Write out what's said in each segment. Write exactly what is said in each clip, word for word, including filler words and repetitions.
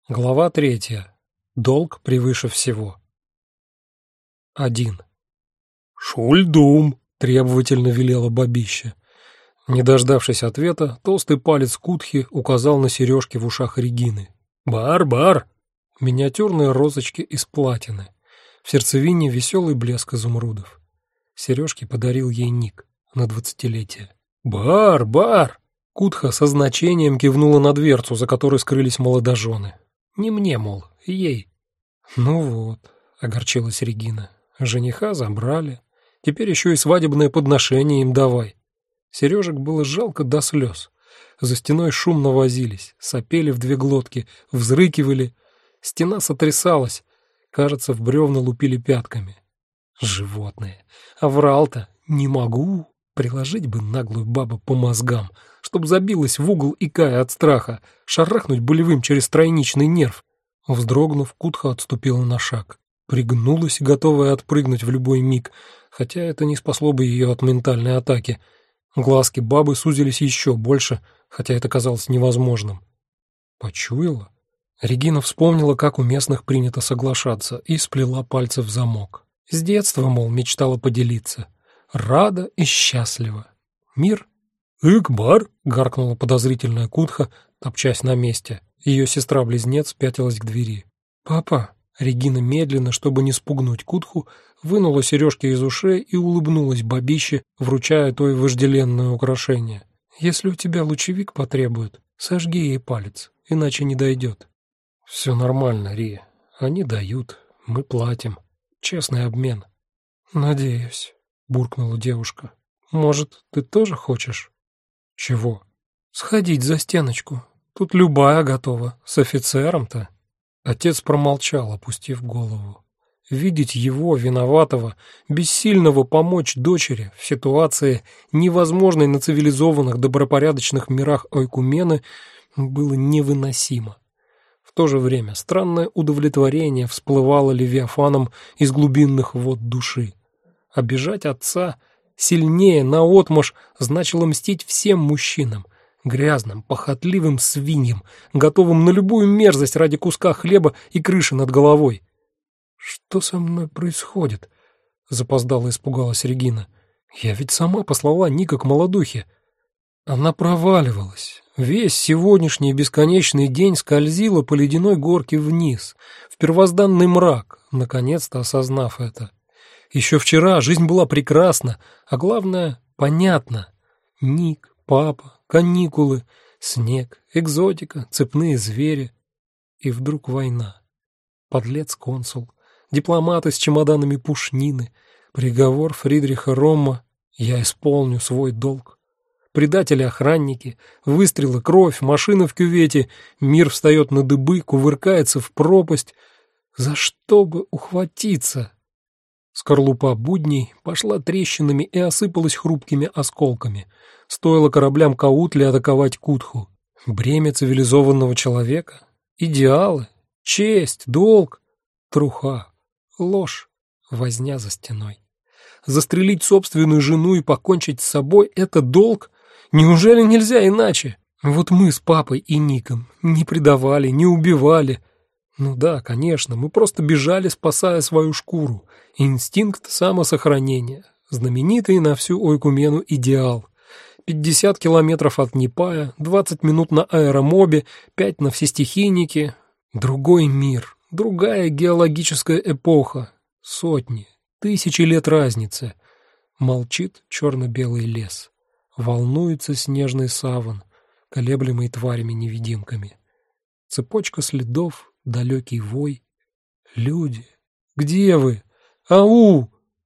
Глава третья. Долг превыше всего. Один. «Шульдум!» — требовательно велела бабища. Не дождавшись ответа, толстый палец Кутхи указал на сережки в ушах Регины. «Бар-бар!» Миниатюрные розочки из платины. В сердцевине веселый блеск изумрудов. Сережки подарил ей Ник на двадцатилетие. «Бар-бар!» Кутха со значением кивнула на дверцу, за которой скрылись молодожены. Не мне, мол, ей. Ну вот, огорчилась Регина. Жениха забрали. Теперь еще и свадебное подношение им давай. Сережек было жалко до слез. За стеной шумно возились, сопели в две глотки, взрыкивали. Стена сотрясалась. Кажется, в бревна лупили пятками. Животные. А врал-то не могу. Приложить бы наглую бабу по мозгам, чтоб забилась в угол, икая от страха, шарахнуть болевым через тройничный нерв. Вздрогнув, Кутха отступила на шаг. Пригнулась, готовая отпрыгнуть в любой миг, хотя это не спасло бы ее от ментальной атаки. Глазки бабы сузились еще больше, хотя это казалось невозможным. Почуяла? Регина вспомнила, как у местных принято соглашаться, и сплела пальцы в замок. С детства, мол, мечтала поделиться. Рада и счастлива. Мир? «Икбар!» — гаркнула подозрительная Кутха, топчась на месте. Ее сестра-близнец пятилась к двери. «Папа!» — Регина медленно, чтобы не спугнуть Кутху, вынула сережки из ушей и улыбнулась бабище, вручая той вожделенное украшение. «Если у тебя лучевик потребует, сожги ей палец, иначе не дойдет». «Все нормально, Ри. Они дают, мы платим. Честный обмен». «Надеюсь», — буркнула девушка. «Может, ты тоже хочешь?» «Чего?» «Сходить за стеночку. Тут любая готова. С офицером-то». Отец промолчал, опустив голову. Видеть его, виноватого, бессильного помочь дочери в ситуации, невозможной на цивилизованных добропорядочных мирах Ойкумены, было невыносимо. В то же время странное удовлетворение всплывало левиафаном из глубинных вод души. Обижать отца сильнее наотмашь значило мстить всем мужчинам, грязным, похотливым свиньям, готовым на любую мерзость ради куска хлеба и крыши над головой. «Что со мной происходит?» — запоздало испугалась Регина. «Я ведь сама послала Ника к молодухе». Она проваливалась. Весь сегодняшний бесконечный день скользила по ледяной горке вниз, в первозданный мрак, наконец-то осознав это. Еще вчера жизнь была прекрасна, а главное — понятна. Ник, папа, каникулы, снег, экзотика, цепные звери. И вдруг война. Подлец-консул, дипломаты с чемоданами пушнины, приговор Фридриха Ромма «Я исполню свой долг». Предатели-охранники, выстрелы, кровь, машины в кювете, мир встает на дыбы, кувыркается в пропасть. За что бы ухватиться? Скорлупа будней пошла трещинами и осыпалась хрупкими осколками. Стоило кораблям Каутли атаковать Кутху. Бремя цивилизованного человека? Идеалы? Честь? Долг? Труха? Ложь? Возня за стеной? Застрелить собственную жену и покончить с собой — это долг? Неужели нельзя иначе? Вот мы с папой и Ником не предавали, не убивали. Ну да, конечно, мы просто бежали, спасая свою шкуру. Инстинкт самосохранения, знаменитый на всю Ойкумену идеал. пятьдесят километров от Непая, двадцать минут на аэромобе, пять на всестихийнике. Другой мир, другая геологическая эпоха. Сотни, тысячи лет разницы. Молчит черно-белый лес. Волнуется снежный саван, колеблемый тварями-невидимками. Цепочка следов, далекий вой. Люди, где вы? Ау!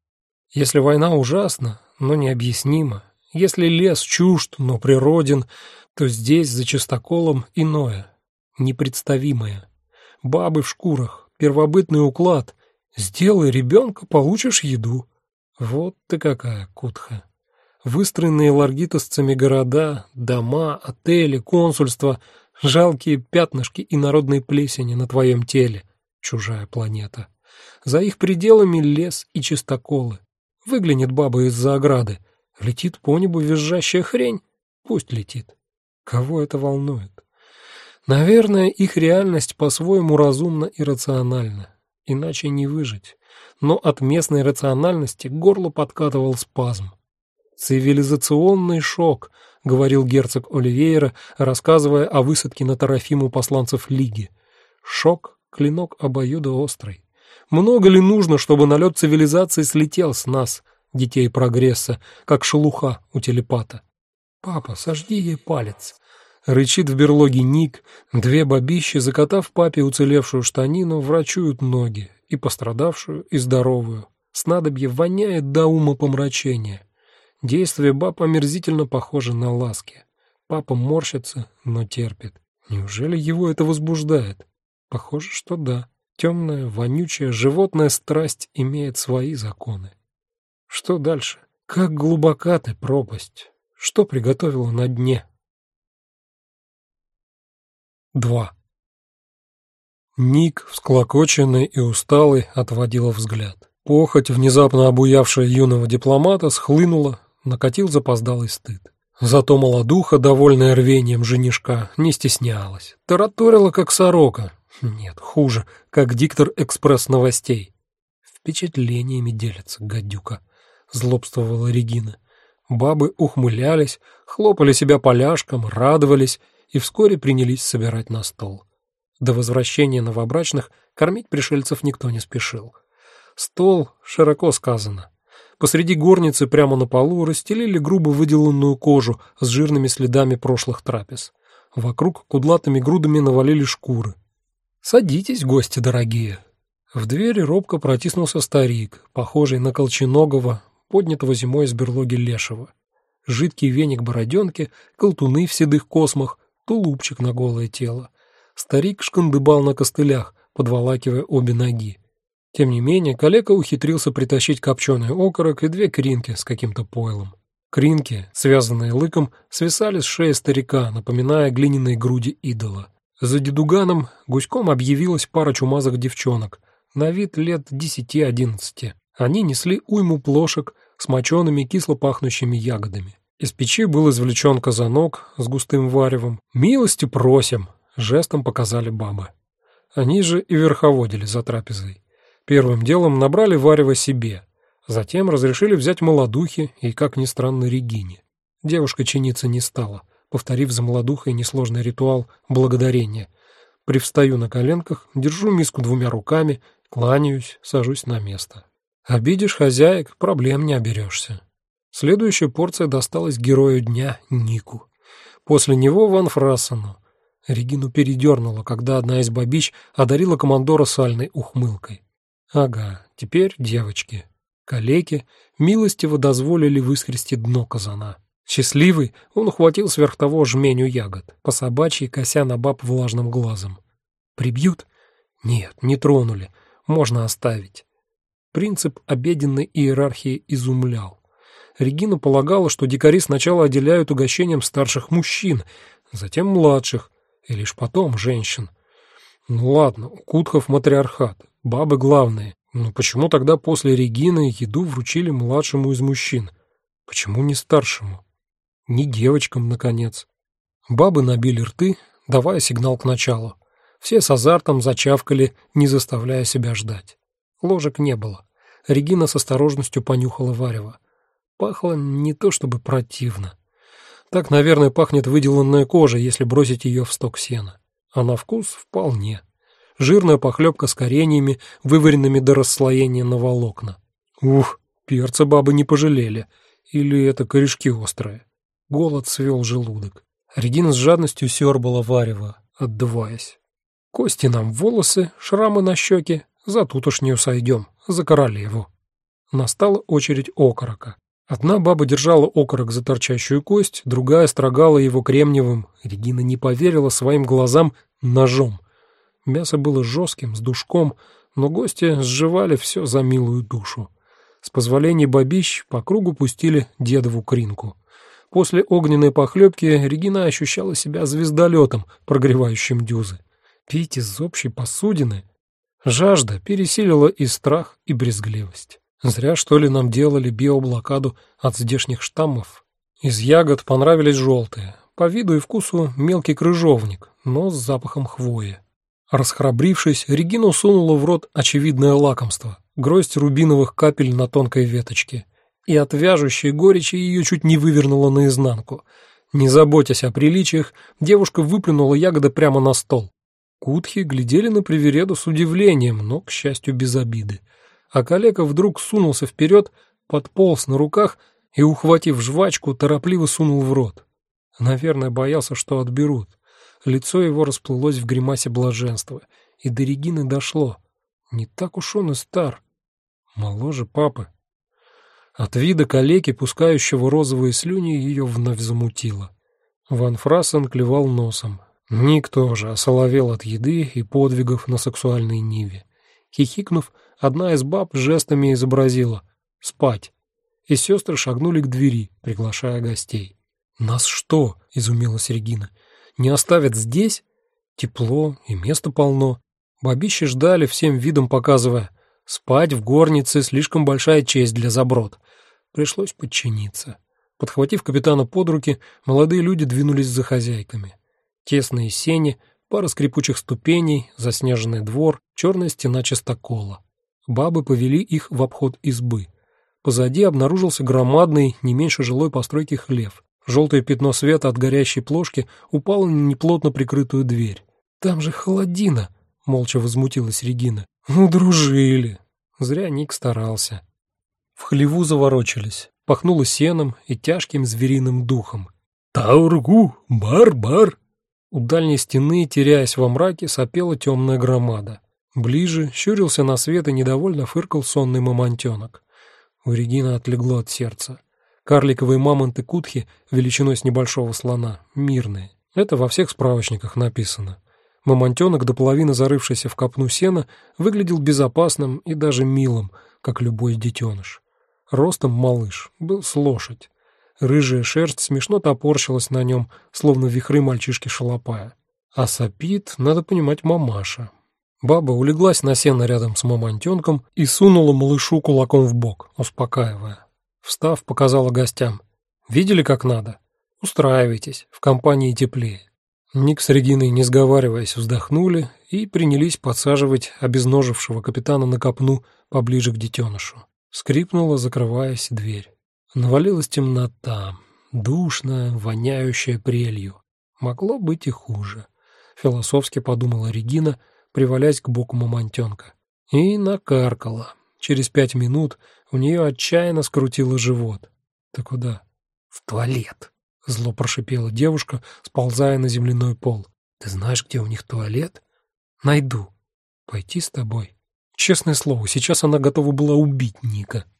Если война ужасна, но необъяснима, если лес чужд, но природен, то здесь за чистоколом иное, непредставимое. Бабы в шкурах, первобытный уклад. Сделай ребенка, получишь еду. Вот ты какая, Кутха. Выстроенные ларгитосцами города, дома, отели, консульства, жалкие пятнышки инородной плесени на твоем теле, чужая планета. За их пределами лес и чистоколы. Выглянет баба из-за ограды. Летит по небу визжащая хрень. Пусть летит. Кого это волнует? Наверное, их реальность по-своему разумна и рациональна, иначе не выжить. Но от местной рациональности к горлу подкатывал спазм. «Цивилизационный шок», — говорил герцог Оливейра, рассказывая о высадке на Тарафиму посланцев Лиги. «Шок — клинок обоюдоострый. Много ли нужно, чтобы налет цивилизации слетел с нас, детей прогресса, как шелуха у телепата? Папа, сожги ей палец». Рычит в берлоге Ник, две бабищи, закатав папе уцелевшую штанину, врачуют ноги, и пострадавшую, и здоровую. Снадобье воняет до умопомрачения. Действие баб омерзительно похоже на ласки. Папа морщится, но терпит. Неужели его это возбуждает? Похоже, что да. Темная, вонючая, животная страсть имеет свои законы. Что дальше? Как глубока ты пропасть? Что приготовила на дне? два. Ник, всклокоченный и усталый, отводила взгляд. Похоть, внезапно обуявшая юного дипломата, схлынула, накатил запоздалый стыд. Зато молодуха, довольная рвением женишка, не стеснялась. Тараторила, как сорока. Нет, хуже, как диктор экспресс-новостей. Впечатлениями делится гадюка, злобствовала Регина. Бабы ухмылялись, хлопали себя поляшком, радовались и вскоре принялись собирать на стол. До возвращения новобрачных кормить пришельцев никто не спешил. Стол, широко сказано. Посреди горницы прямо на полу расстелили грубо выделанную кожу с жирными следами прошлых трапез. Вокруг кудлатыми грудами навалили шкуры. «Садитесь, гости дорогие». В двери робко протиснулся старик, похожий на колченогого, поднятого зимой из берлоги лешего. Жидкий веник бороденки, колтуны в седых космах, тулупчик на голое тело. Старик шкандыбал на костылях, подволакивая обе ноги. Тем не менее, калека ухитрился притащить копченый окорок и две кринки с каким-то пойлом. Кринки, связанные лыком, свисали с шеи старика, напоминая глиняные груди идола. За дедуганом гуськом объявилась пара чумазых девчонок, на вид лет десяти-одиннадцати. Они несли уйму плошек с мочеными кисло пахнущими ягодами. Из печи был извлечен казанок с густым варевом. «Милости просим!» — жестом показали бабы. Они же и верховодили за трапезой. Первым делом набрали варево себе, затем разрешили взять молодухи и, как ни странно, Регине. Девушка чиниться не стала, повторив за молодухой несложный ритуал благодарения. Привстаю на коленках, держу миску двумя руками, кланяюсь, сажусь на место. Обидишь хозяек, проблем не оберешься. Следующая порция досталась герою дня Нику. После него Ван Фрассену. Регину передернуло, когда одна из бабищ одарила командора сальной ухмылкой. Ага, теперь девочки. Калеки милостиво дозволили выскрести дно казана. Счастливый, он ухватил сверх того жменю ягод, по собачьи кося на баб влажным глазом. Прибьют? Нет, не тронули, можно оставить. Принцип обеденной иерархии изумлял. Регина полагала, что дикари сначала отделяют угощением старших мужчин, затем младших, и лишь потом женщин. Ну ладно, у кутхов матриархат, бабы главные, но почему тогда после Регины еду вручили младшему из мужчин? Почему не старшему? Не девочкам, наконец. Бабы набили рты, давая сигнал к началу. Все с азартом зачавкали, не заставляя себя ждать. Ложек не было. Регина с осторожностью понюхала варево. Пахло не то чтобы противно. Так, наверное, пахнет выделанная кожа, если бросить ее в сток сена. А на вкус вполне. Жирная похлебка с кореньями, вываренными до расслоения на волокна. Ух, перца бабы не пожалели. Или это корешки острые. Голод свел желудок. Регина с жадностью сёрбала варево, отдуваясь. Кости нам в волосы, шрамы на щеке, за тутошнюю сойдем, за королеву. Настала очередь окорока. Одна баба держала окорок за торчащую кость, другая строгала его кремниевым, Регина не поверила своим глазам, ножом. Мясо было жестким, с душком, но гости сживали все за милую душу. С позволения бабищ по кругу пустили дедову кринку. После огненной похлебки Регина ощущала себя звездолетом, прогревающим дюзы. Пить из общей посудины? Жажда пересилила и страх, и брезгливость. Зря, что ли, нам делали биоблокаду от здешних штаммов. Из ягод понравились желтые, По виду и вкусу мелкий крыжовник, но с запахом хвои. Расхрабрившись, Регина сунула в рот очевидное лакомство — гроздь рубиновых капель на тонкой веточке. И от вяжущей горечи ее чуть не вывернуло наизнанку. Не заботясь о приличиях, девушка выплюнула ягоды прямо на стол. Кутхи глядели на привереду с удивлением, но, к счастью, без обиды. А калека вдруг сунулся вперед, подполз на руках и, ухватив жвачку, торопливо сунул в рот. Наверное, боялся, что отберут. Лицо его расплылось в гримасе блаженства, и до Регины дошло. Не так уж он и стар. Моложе папы. От вида калеки, пускающего розовые слюни, ее вновь замутило. Ван Фрассен клевал носом. Ник тоже осоловел от еды и подвигов на сексуальной ниве. Хихикнув, одна из баб жестами изобразила «спать», и сестры шагнули к двери, приглашая гостей. «Нас что?» — изумилась Регина. «Не оставят здесь? Тепло и места полно». Бабищи ждали, всем видом показывая: спать в горнице — слишком большая честь для заброд. Пришлось подчиниться. Подхватив капитана под руки, молодые люди двинулись за хозяйками. Тесные сени, пара скрипучих ступеней, заснеженный двор, черная стена чистокола. Бабы повели их в обход избы. Позади обнаружился громадный, не меньше жилой постройки хлев. Желтое пятно света от горящей плошки упало на неплотно прикрытую дверь. «Там же холодина!» — молча возмутилась Регина. «Удружили!» Зря Ник старался. В хлеву заворочились. Пахнуло сеном и тяжким звериным духом. «Таургу! Бар-бар!» У дальней стены, теряясь во мраке, сопела темная громада. Ближе щурился на свет и недовольно фыркал сонный мамонтенок. У Регины отлегло от сердца. Карликовые мамонты-кутхи величиной с небольшого слона, мирные. Это во всех справочниках написано. Мамонтенок, до половины зарывшийся в копну сена, выглядел безопасным и даже милым, как любой детеныш. Ростом малыш, был с лошадь. Рыжая шерсть смешно топорщилась на нем, словно вихры мальчишки-шалопая. А сопит, надо понимать, мамаша. Баба улеглась на сено рядом с мамонтенком и сунула малышу кулаком в бок, успокаивая. Встав, показала гостям: «Видели, как надо? Устраивайтесь, в компании теплее». Ник с Региной, не сговариваясь, вздохнули и принялись подсаживать обезножившего капитана на копну поближе к детенышу. Скрипнула, закрываясь, дверь. Навалилась темнота, душная, воняющая прелью. Могло быть и хуже, философски подумала Регина, привалясь к боку мамонтенка. И накаркала. Через пять минут у нее отчаянно скрутило живот. «Ты куда?» «В туалет», — зло прошипела девушка, сползая на земляной пол. «Ты знаешь, где у них туалет?» «Найду. Пойти с тобой?» Честное слово, сейчас она готова была убить Ника.